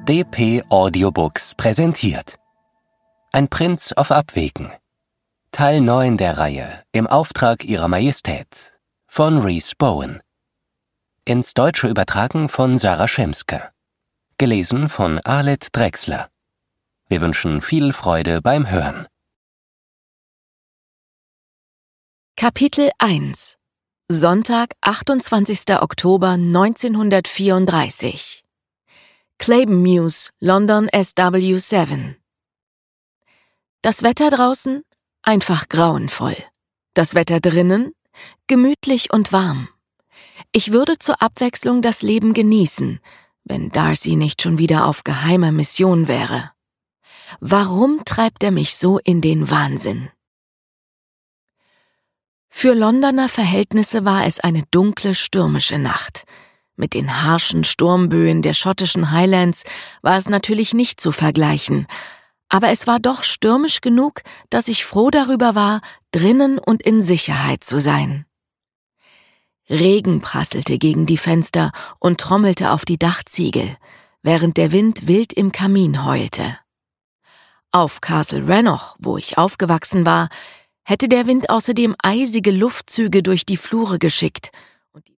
DP Audiobooks präsentiert Ein Prinz auf Abwägen. Teil 9 der Reihe Im Auftrag Ihrer Majestät von Rhys Bowen. Ins Deutsche übertragen von Sarah Schemske. Gelesen von Alet Drechsler. Wir wünschen viel Freude beim Hören. Kapitel 1 Sonntag, 28. Oktober 1934 Claiborne Mews, London SW7. Das Wetter draußen? Einfach grauenvoll. Das Wetter drinnen? Gemütlich und warm. Ich würde zur Abwechslung das Leben genießen, wenn Darcy nicht schon wieder auf geheimer Mission wäre. Warum treibt er mich so in den Wahnsinn? Für Londoner Verhältnisse war es eine dunkle, stürmische Nacht. Mit den harschen Sturmböen der schottischen Highlands war es natürlich nicht zu vergleichen, aber es war doch stürmisch genug, dass ich froh darüber war, drinnen und in Sicherheit zu sein. Regen prasselte gegen die Fenster und trommelte auf die Dachziegel, während der Wind wild im Kamin heulte. Auf Castle Rannoch, wo ich aufgewachsen war, hätte der Wind außerdem eisige Luftzüge durch die Flure geschickt und die